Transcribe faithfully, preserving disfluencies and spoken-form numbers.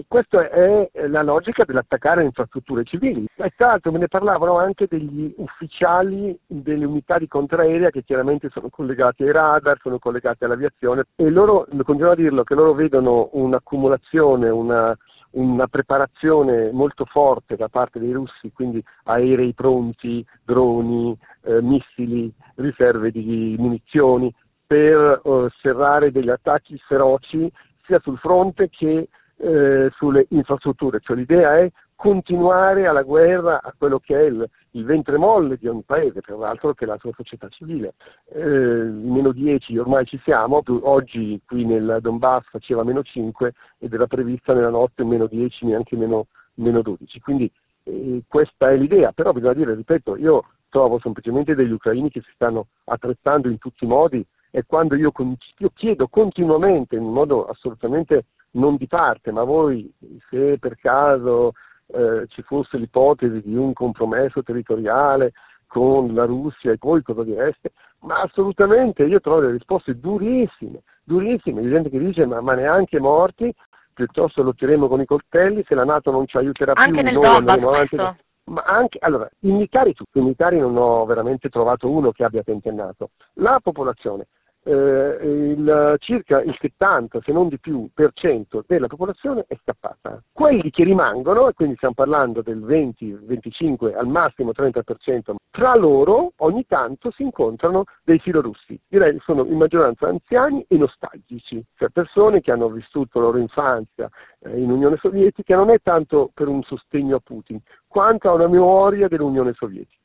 questa è la logica dell'attaccare infrastrutture civili. E tra l'altro me ne parlavano anche degli ufficiali delle unità di contraerea che chiaramente sono collegati ai radar, sono collegati all'aviazione, e loro continuano a dirlo che loro vedono un'accumulazione, una una preparazione molto forte da parte dei russi, quindi aerei pronti, droni, eh, missili, riserve di munizioni, per eh, serrare degli attacchi feroci sia sul fronte che eh, sulle infrastrutture. Cioè l'idea è continuare alla guerra a quello che è il, il ventre molle di ogni paese, tra l'altro che è la sua società civile. Eh, meno dieci ormai ci siamo, oggi qui nel Donbass faceva meno cinque ed era prevista nella notte meno dieci, neanche meno, meno dodici. Quindi eh, questa è l'idea, però bisogna dire, ripeto, io trovo semplicemente degli ucraini che si stanno attrezzando in tutti i modi, e quando io, io chiedo continuamente, in modo assolutamente non di parte, ma voi se per caso eh, ci fosse l'ipotesi di un compromesso territoriale con la Russia, e voi cosa direste? Ma assolutamente, io trovo delle risposte durissime, durissime, di gente che dice ma, ma neanche morti, piuttosto lotteremo con i coltelli, se la NATO non ci aiuterà più, anche nel noi Donbass andremo avanti. questo. Ma anche, allora, i militari, tutti i militari non ho veramente trovato uno che abbia tentennato. La popolazione, eh, il, circa il settanta, se non di più, per cento della popolazione è scappata. Quelli che rimangono, e quindi stiamo parlando del venti, venticinque, al massimo trenta per cento, tra loro ogni tanto si incontrano dei filorussi. Direi che sono in maggioranza anziani e nostalgici, cioè persone che hanno vissuto la loro infanzia eh, in Unione Sovietica, non è tanto per un sostegno a Putin, quanto a una memoria dell'Unione Sovietica.